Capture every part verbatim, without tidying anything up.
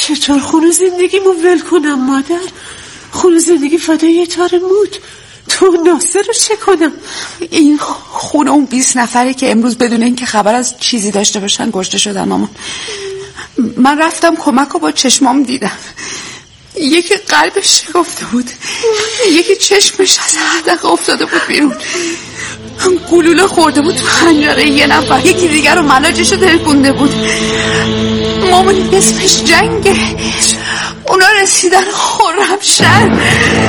چطور خونه زندگیمو ول کنم مادر؟ خونه زندگی فدای یه تار موت. تو ناصر رو چه کنم؟ این خونه اون بیست نفری که امروز بدون اینکه خبر از چیزی داشته باشن کشته شدن مامان. من رفتم کمک رو با چشمام دیدم. یکی قلبش شکفته بود، یکی چشمش از حدقه افتاده بود بیرون، گلوله خورده بود پنجره یه نفر، یکی دیگر رو ملاجش رو ترکونده بود. مامان اسمش جنگه. اونا رسیدن خرمشهر.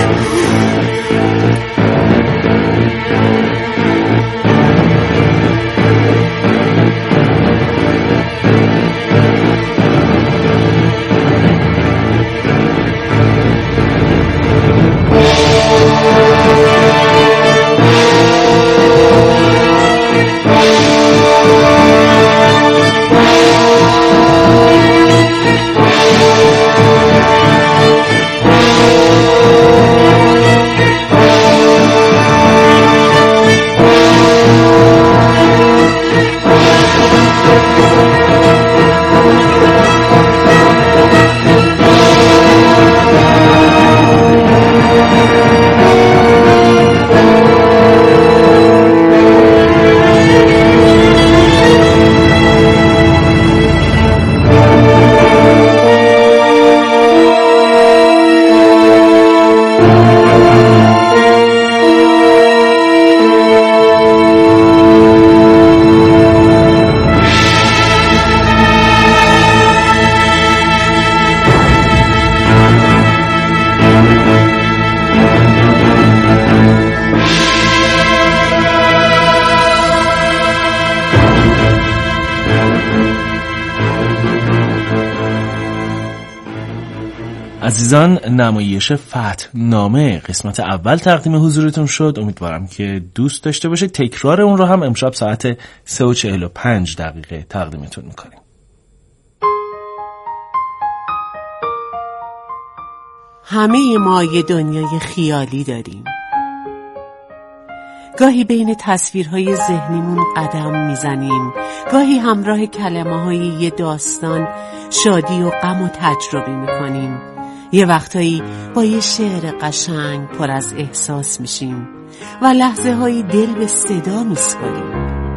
عزیزان، نمایش فتحنامه قسمت اول تقدیم حضورتون شد. امیدوارم که دوست داشته باشید. تکرار اون رو هم امشب ساعت سه و چهل و پنج دقیقه تقدیمتون میکنیم. همه ما یه دنیای خیالی داریم. گاهی بین تصویرهای ذهنیمون قدم میزنیم، گاهی همراه کلمه‌های یه داستان شادی و غم و تجربه میکنیم. یه وقتایی با یه شعر قشنگ پر از احساس میشیم و لحظه هایی دل به صدا میسپاریم.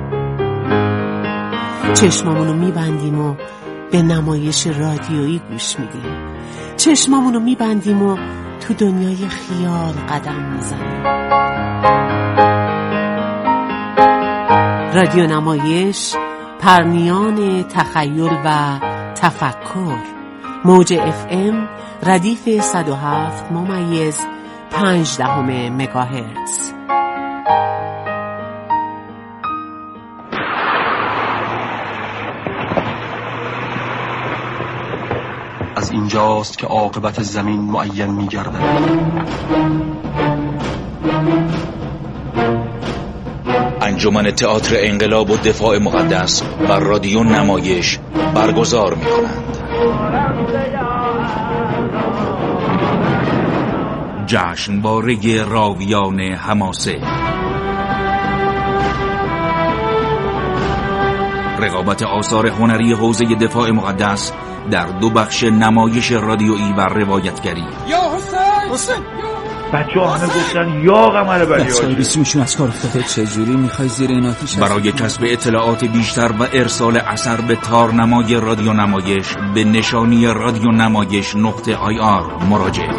چشمامونو میبندیم و به نمایش رادیویی گوش میدیم. چشمامونو میبندیم و تو دنیای خیال قدم میزنیم. رادیو نمایش، پرنیان تخیل و تفکر. موج اف ام ردیف صد و هفت ممیز پنج دهم مگاهرتز. از اینجاست که عاقبت زمین معین می‌گردد. انجمن تئاتر انقلاب و دفاع مقدس و رادیو نمایش برگزار می‌کنند. جشنواره راویان حماسه. رقابت آثار هنری حوزه دفاع مقدس در دو بخش نمایش رادیویی و روایتگری. یا حسین حسین بچه ها همه گفتن یا قمر بلی بچه بیسیمشون از کار افتاده. چجوری میخوای زیر این آتیش؟ برای کسب اطلاعات بیشتر و ارسال اثر به تارنمای رادیو نمایش به نشانی رادیو نمایش نقطه آی آر مراجعه.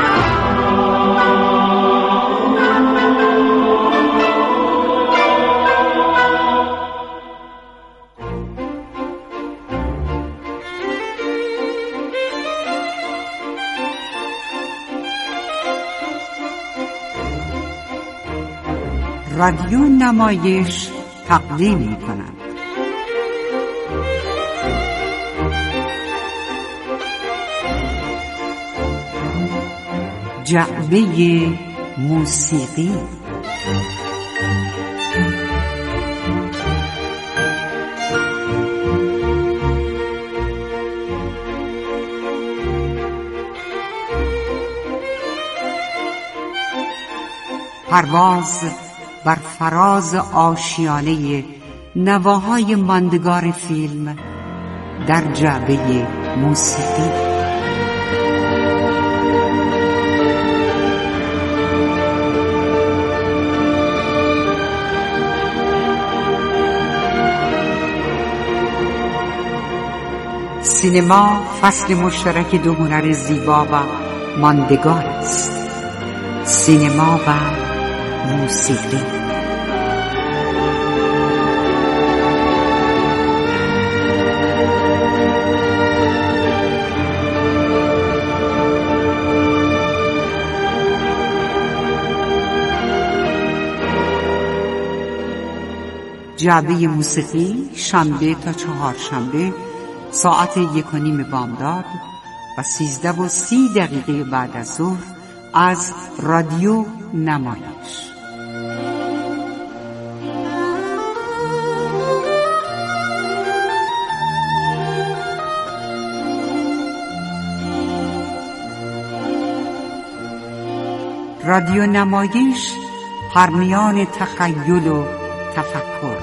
رادیو نمایش تقدیم می‌کند جعبه موسیقی. پرواز بر فراز آشیانه نواهای ماندگار فیلم در جعبه موسیقی. سینما فصل مشترک دو هنر زیبا و ماندگار است: سینما و موسیقی. جعبه موسیقی شنبه تا چهارشنبه ساعت یک و نیم بامداد و سیزده و سی دقیقه بعد از ظهر از رادیو نمایش. رادیو نمایش پرمیان تخیل و تفکر.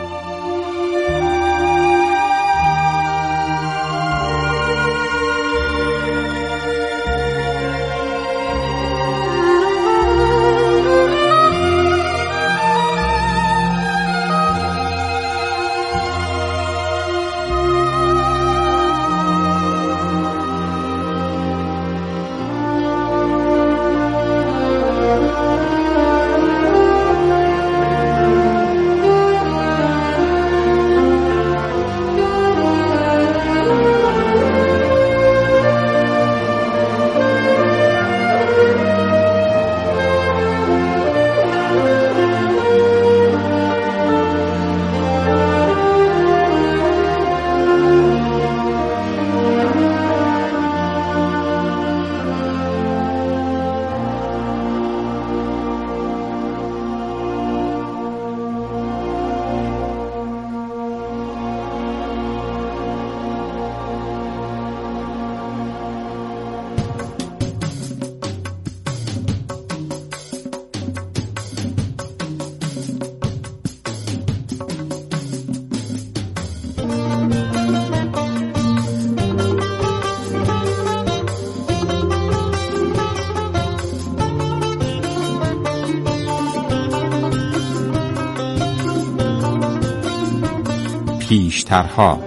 پیشترها.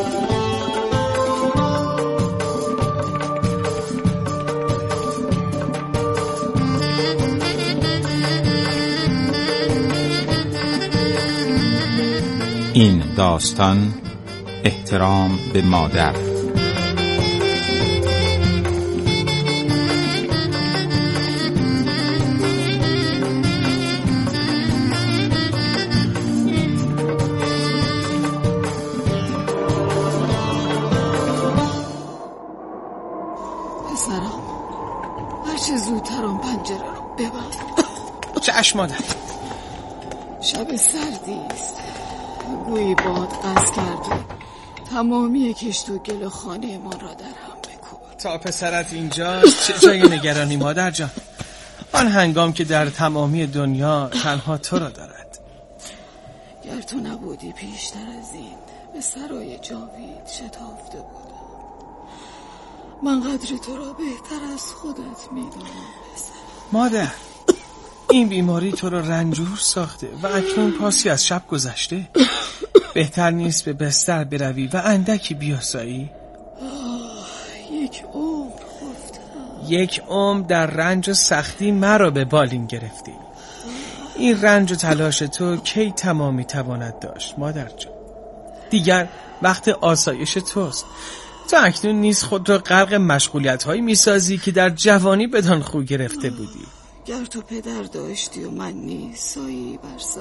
این داستان احترام به مادر. چشم مادر. شب سردی است، گویی باد قصد کرده تمامی کشت و گل خانه ما را در هم بکوبد. تا پسرت اینجاست چه جای نگرانی مادر جان، آن هنگام که در تمامی دنیا تنها تو را دارد. گر تو نبودی پیشتر از این به سرای جاوید شتافته بودم. من قدر تو را بهتر از خودت میدونم پسر. مادر، این بیماری تو را رنجور ساخته و اکنون پاسی از شب گذشته. بهتر نیست به بستر بروی و اندکی بیاسایی؟ یک عمر گفتم. یک عمر در رنج و سختی مرا به بالین گرفتی. این رنج و تلاش تو کی تمامی تواند داشت مادر جان؟ دیگر وقت آسایش توست. تو اکنون نیز خود را غرق مشغولیت هایی میسازی که در جوانی بدان خو گرفته بودی. گر تو پدر داشتی و من نیز سایی بر سر،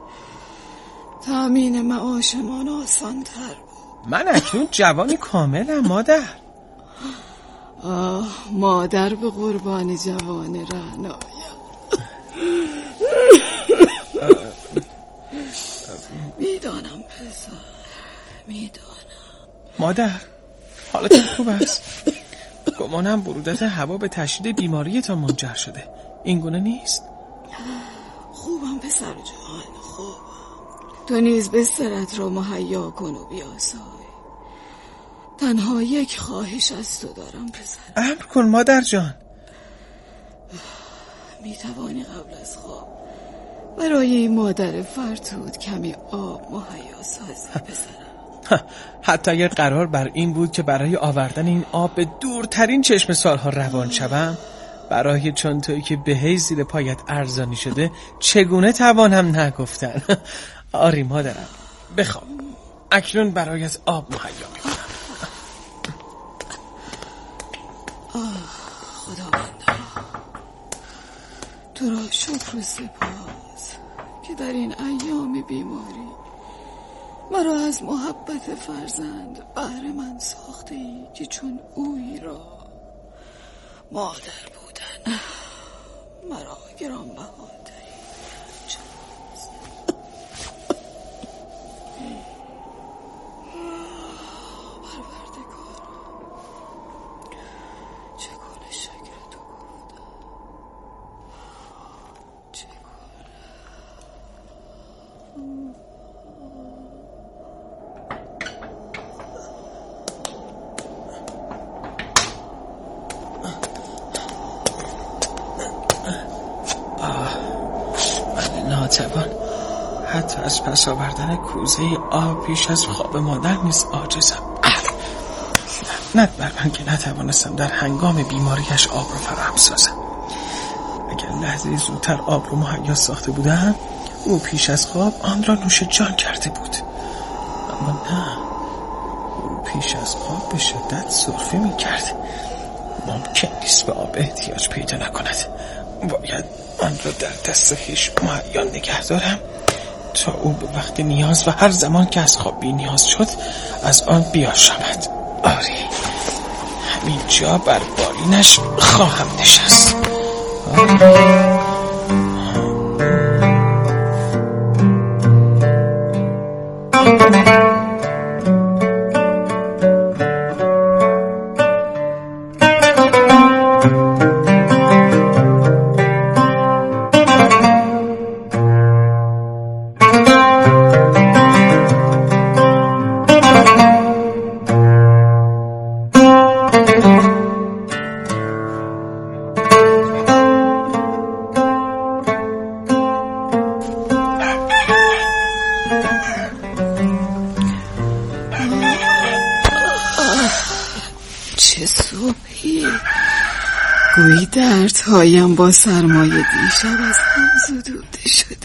تأمین معاشمان آسان تر بود. من اکنون جوانی کاملم مادر. آه مادر به قربان جوان رعنایم. میدانم پسر، میدانم. مادر حالتون خوب است؟ گمانم برودت هوا به تشدید بیماری تا منجر شده. این گونه نیست؟ خوبم پسر جوان، خوبم. تو نیز بسترت را مهیا کن و بیاسای. تنها یک خواهش از تو دارم پسر. امر کن مادر جان. می توانی قبل از خواب برای این مادر فرتود کمی آب مهیا سازی پسرم؟ حتی اگر قرار بر این بود که برای آوردن این آب به دورترین چشم سالها روان شوم، برای چون تویی که بهی زیر پایت ارزانی شده چگونه توانم نگفتن؟ آری مادرم، بخواب. اکنون برایت آب مهیا میکنم. خداوندا، تو را شکر و سپاس که در این ایام بیماری مرا از محبت فرزند بهره من ساخته ای که چون اویی را مادر بودن مرا گرانبها داری. پروردگار، چگونه شکر تو گفتم، چگونه ناتوان حتی از پس آوردن کوزه آب پیش از خواب مادر نیز عاجزم. لعنت بر من که نتوانستم در هنگام بیماریش آب رو فراهم سازم. اگر لحظه زودتر آب رو مهیا ساخته بودم، او پیش از خواب آن را نوش جان کرده بود. اما نه، او پیش از خواب به شدت سرفه می کرد. ممکن نیست به آب احتیاج پیدا نکند. باید آن را در دست خویش مهیا نگه دارم تا او به وقت نیاز و هر زمان که از خواب بی نیاز شد از آن بیاشامد. آری، همین جا بر بالینش خواهم نشست. آری. چه صبحی، گویی دردهایم با سرمایه دیشب از هم زدوده شده.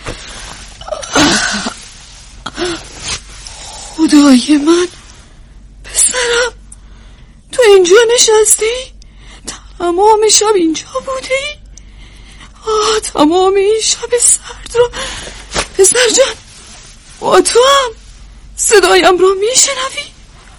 خدای من، پسرم تو اینجا نشستی؟ تمام شب اینجا بودی؟ آه، تمام این شب سرد رو پسر جان با تو هم صدایم رو میشنوی؟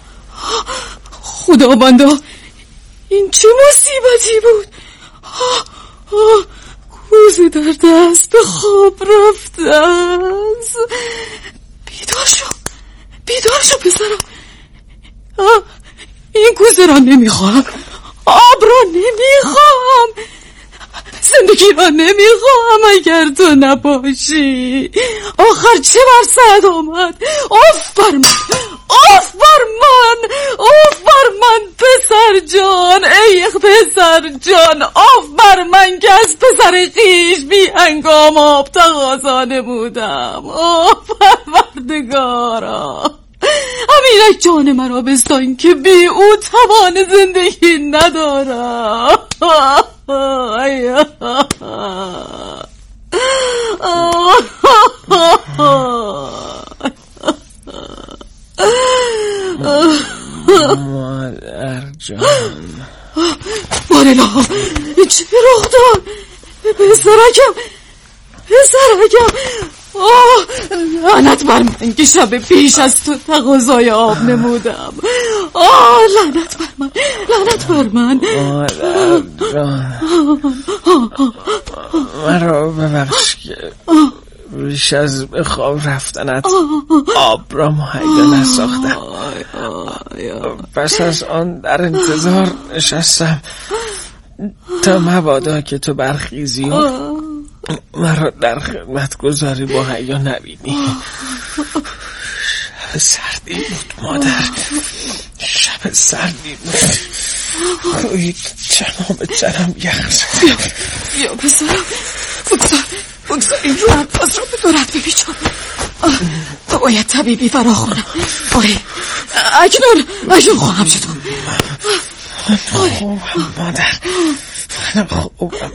خداوندا، این چه مصیبتی بود؟ آه آه کوزه در دست به خواب رفته است. بیدار شو، بیدار شو پسرم. آه، این کوزه را نمیخوام، آب را نمیخوام، زندگی را نمیخوام اگر تو نباشی. آخر چه بر سرت آمد؟ آف بر من، آف بر من، آف بر من پسر جان، ای پسر جان، آف بر من که از پسر خویش بی هنگام آب تقاضا نمودم. آف پروردگارا، همینک جان مرا بستان که بی او توان زندگی ندارم. مادر جان، مارلا، چه رخ داد؟ پسرکم، پسرکم، آه، لعنت بر من که شب پیش از تو تقاضای آب نمودم. آه، لعنت بر من، لعنت بر من. مادر جان، مرا ببخش که پیش از به خواب رفتنت آب را مهیا نساختم. پس از آن در انتظار نشستم تا مبادا که تو برخیزی و مرا در خدمت گذاری مهیا نبینی. شب سردی بود مادر، شب سردی بود. روی تمام تنم یخ زد. بیا بیا پسرم، بگذار بگذار این رو پاس رو به دورت بپیچم. تو باید طبیبی فراخونم. آره اکنون اکنون خواهم چطور؟ خوبم مادر، خوبم.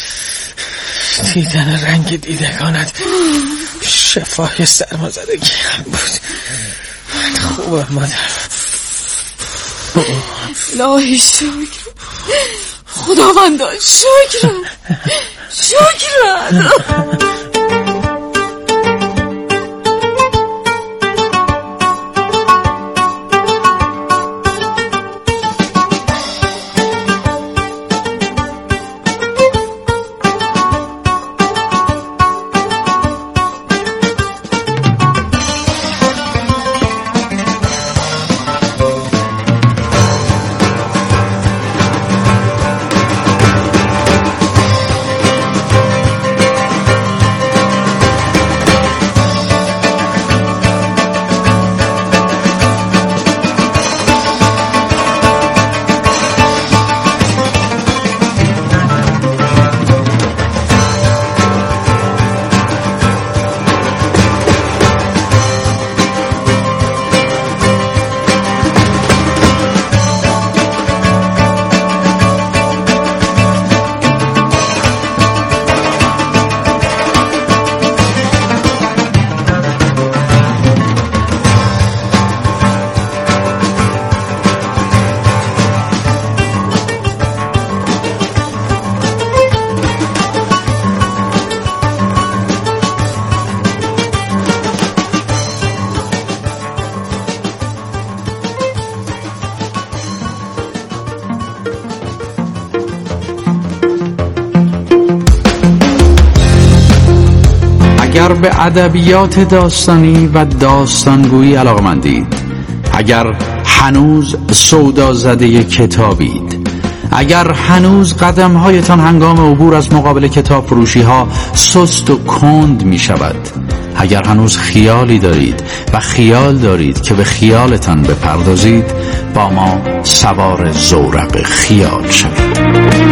دیدن رنگ دیدگانت شفای سرمازدگی هم بود. خوبم مادر. الهی شکر، خداوندا شکر شکر. اگر به ادبیات داستانی و داستانگویی علاقه‌مندید، اگر هنوز سودا زده کتابید، اگر هنوز قدم‌هایتان هنگام عبور از مقابل کتاب فروشی ها سست و کند می شود، اگر هنوز خیالی دارید و خیال دارید که به خیالتان بپردازید، با ما سوار زورق خیال شوید.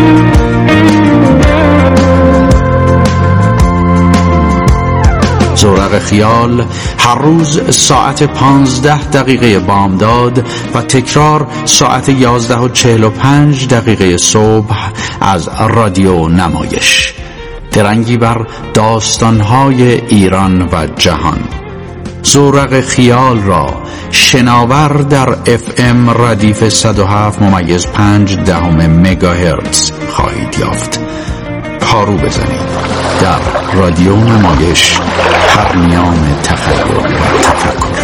زورق خیال هر روز ساعت پانزده دقیقه بامداد و تکرار ساعت یازده و چهل و پنج دقیقه صبح از رادیو نمایش. درنگی بر داستانهای ایران و جهان. زورق خیال را شناور در اف ام ردیف صد و هفت ممیز پنج دهم مگاهرتز خواهید یافت. پارو بزنید در رادیو نمایش، پرمیان تخیل و تفکر.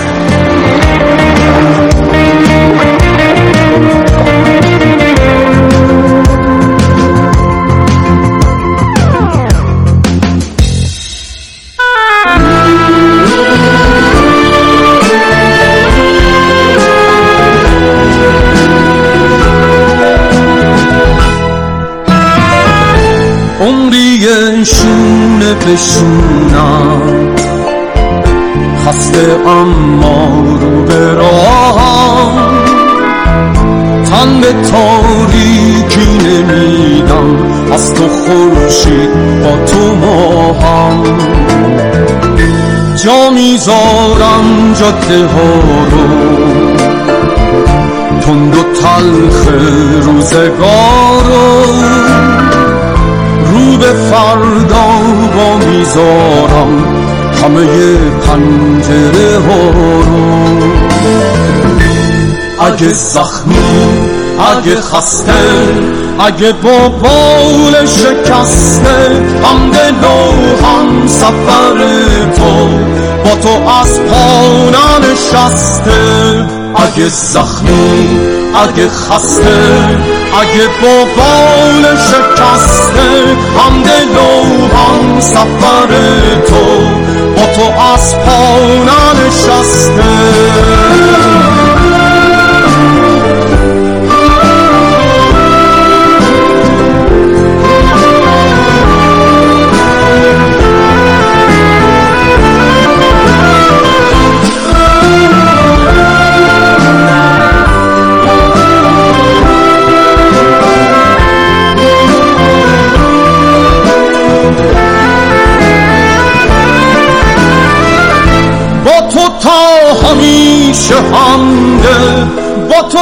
شونه به شونم خسته اما رو به راهم، تن به تاریکی نمیدم، از تو خورشید با تو ماهم. جا میذارم جاده ها رو، تند و تلخ روزگار رو، رو به فردا با میذارم همه پنجره ها رو. اگه زخمی، اگه خسته، اگه با بال شکسته، هم دل و هم سفر تو با تو از پا ننشسته. اگه زخمی، اگه خسته، اگه با بال شکسته، هم دل و هم سفر تو با تو از پا ننشسته.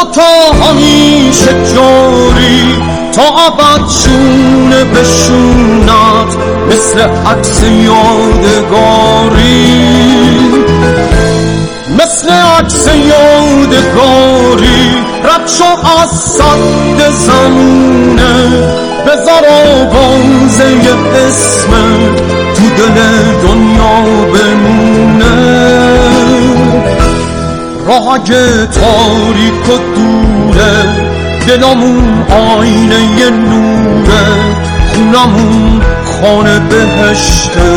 تو تا همیشه جاری تا ابد شونه بشونت مثل عکس یادگاری مثل عکس یادگاری رد شو از صد زمونه بذار آوازه اسم تو دل دنیا بمونه راه اگه تاریک و دوره دلمون آینه ی نوره خونمون خانه بهشته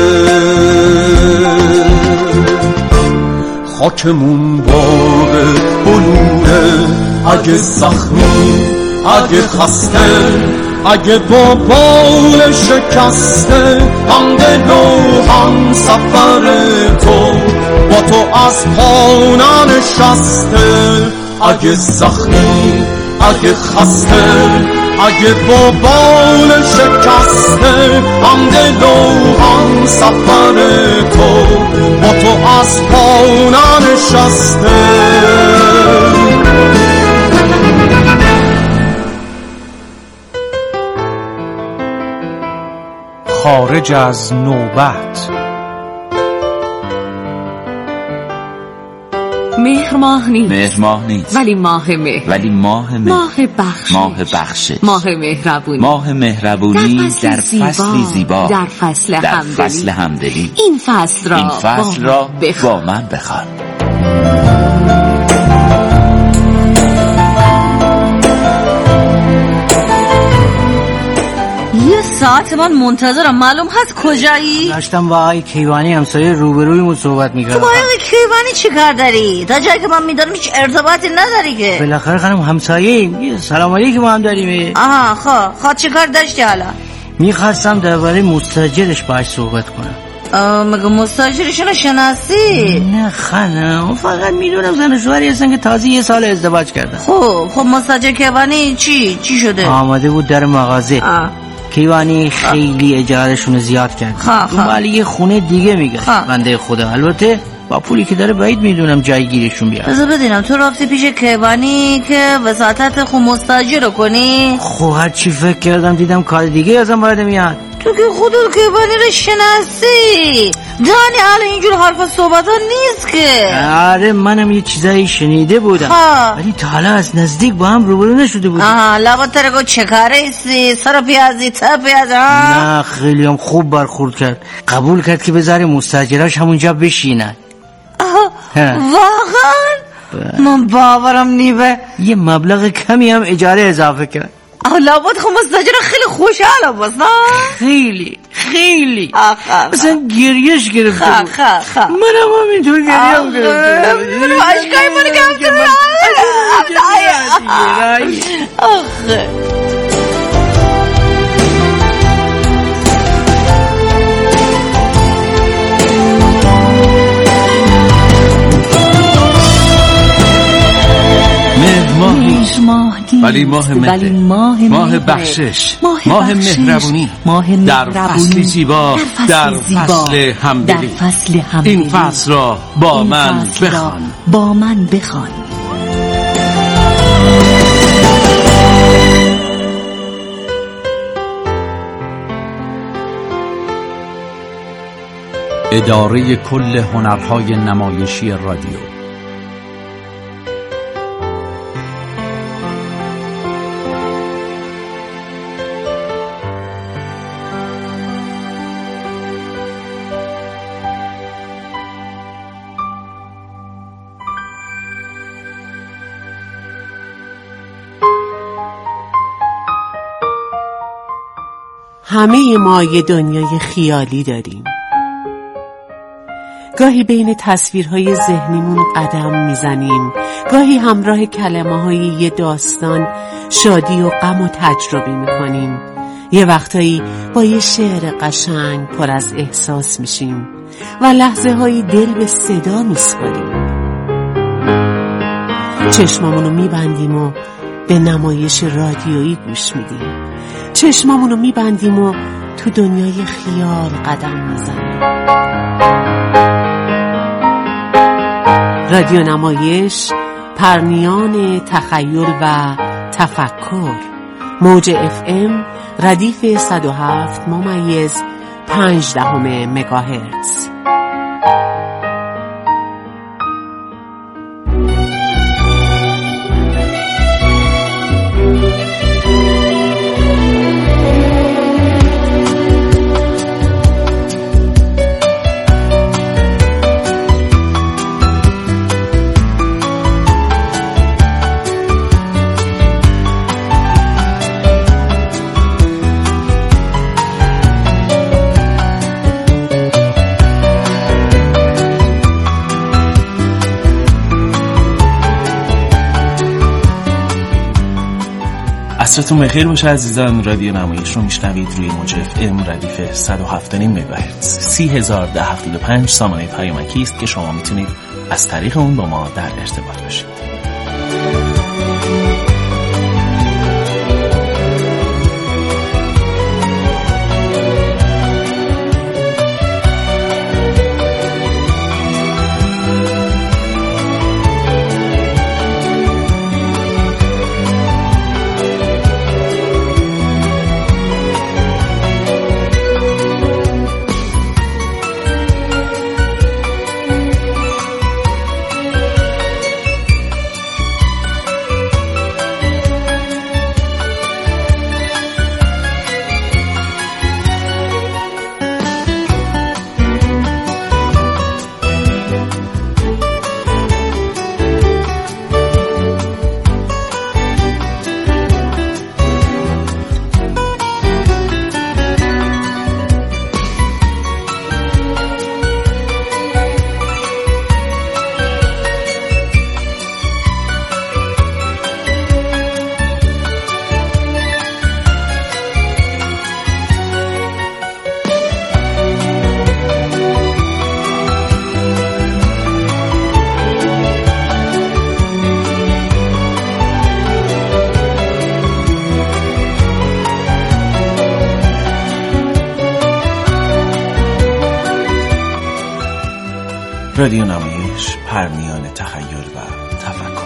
خاکمون باغ بلوره اگه زخمی اگه خسته اگه با بال شکسته هم دل و هم سفر تو با تو از پا ننشسته اگه زخمی اگه خسته اگه با بال شکسته هم دل و هم سفر تو با تو از پا ننشسته خارج از نوبت. مهر ماه نیست مهر ماه نیست ولی ماه مهر ولی ماه مهر ماه بخشش ماه بخشش ماه مهربونی ماه مهربونی در فصلی زیبا در فصل در همدلی فصل همدلی این فصل را این فصل را با من بخوان. یه ساعت من منتظرم معلوم هست کجایی؟ داشتم با آقای کیوانی همسایه روبرویمون صحبت میکردم. تو با آقای کیوانی چی کار داری؟ تا جایی که من میدارم هیچ ارتباطی نداری که. بالاخره خانم همسایه‌ایم یه سلام علیکم ما هم داریم. آها خب خب چی کار داشتی حالا؟ میخواستم درباره مستاجرش باهاش صحبت کنم. مگه مستاجرشون شناسی؟ نه خانم فقط میدونم زن و شوهری هستن که تازه یه سال ازدواج کردن. خب خب مستاجر کیوانی چی چی شده؟ آمده بود در مغازه. آه. کیوانی خیلی اجارهشون زیاد کرد. ولی یه خونه دیگه میگه بنده خدا. البته با پولی که داره بعید میدونم جای گیرشون بیاد. بذار بدینم تو رفتی پیش کیوانی که وساطت خود مستاجر رو کنی؟ خب هر چی فکر کردم دیدم کار دیگه ازم باید میاد. تو که خودت کیوانی رو شناسی دانی حالا اینجور حرف صحبت ها نیست که. آره منم یه چیزایی شنیده بودم ولی تا حالا از نزدیک با هم روبرو نشده بودیم. آها لابا ترگو چه کاره ایستی سر پیازی تا پیاز ها؟ نه خیلی هم خوب برخورد کرد قبول کرد که بذاره مستاجراش همونجا بشینن. واقعا؟ من باورم نیبه. یه مبلغ کمی هم اجاره اضافه کرد. لابد خب مستاجر خیلی خوشحاله باز نه؟ خیلی خیلی آخه مثلا گریش گرفته بود. خه خه منم همینطور گریم گرفته منم عشقای منو گرفته آخه ماه نیست ولی ماه مهر ماه, ماه بخشش ماه, ماه مهربونی ماه در فصلی زیبا در فصل همدلی در فصل همدلی این فصل را با من بخوان با من بخوان. اداره کل هنرهای نمایشی رادیو. همه ما یه دنیای خیالی داریم. گاهی بین تصویرهای ذهنیمون قدم میزنیم، گاهی همراه کلمه های یه داستان شادی و غم و تجربه میکنیم. یه وقتایی با یه شعر قشنگ پر از احساس میشیم و لحظه هایی دل به صدا میسپاریم. چشمامونو میبندیم و به نمایش رادیویی گوش میدیم. چشمامونو میبندیم و تو دنیای خیال قدم میزنیم. رادیو نمایش پرنیان تخیل و تفکر. موج اف ام ردیف صد و هفت ممیز پنج دهم مگاهرتز. عصرتون بخیر باشه عزیزان. رادیو نمایش رو میشنوید روی موج اف ام ردیف صد و هفت و نیم مگاهرتز. سی هزار ده هفتاد و پنج سامانه پیامکی است که شما میتونید از طریق اون با ما در ارتباط باشید. رادیو نمایش، پرنیان تخیل و تفکر.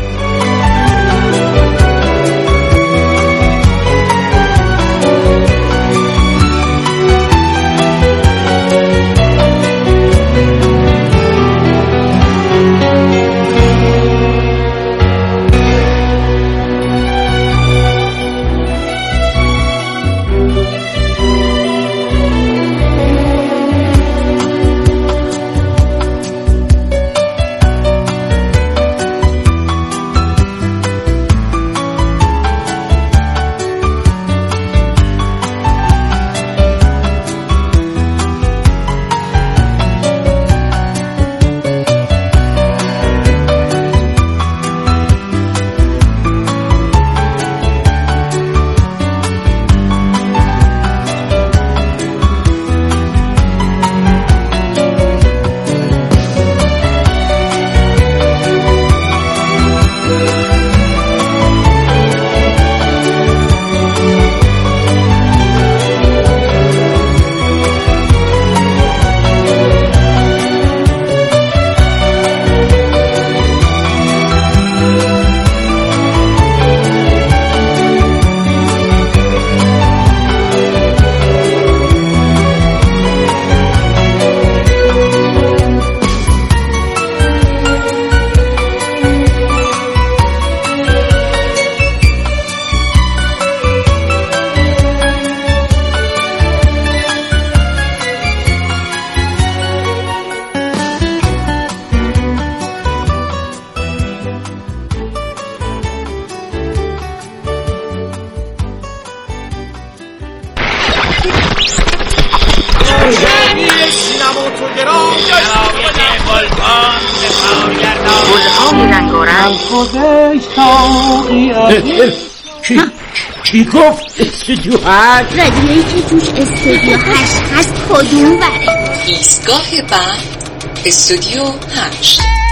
چی چی گفت؟ استودیو هشت رادیویی که توش استودیو هشت هست کدوم وره؟ ایستگاه بعد استودیو هشت.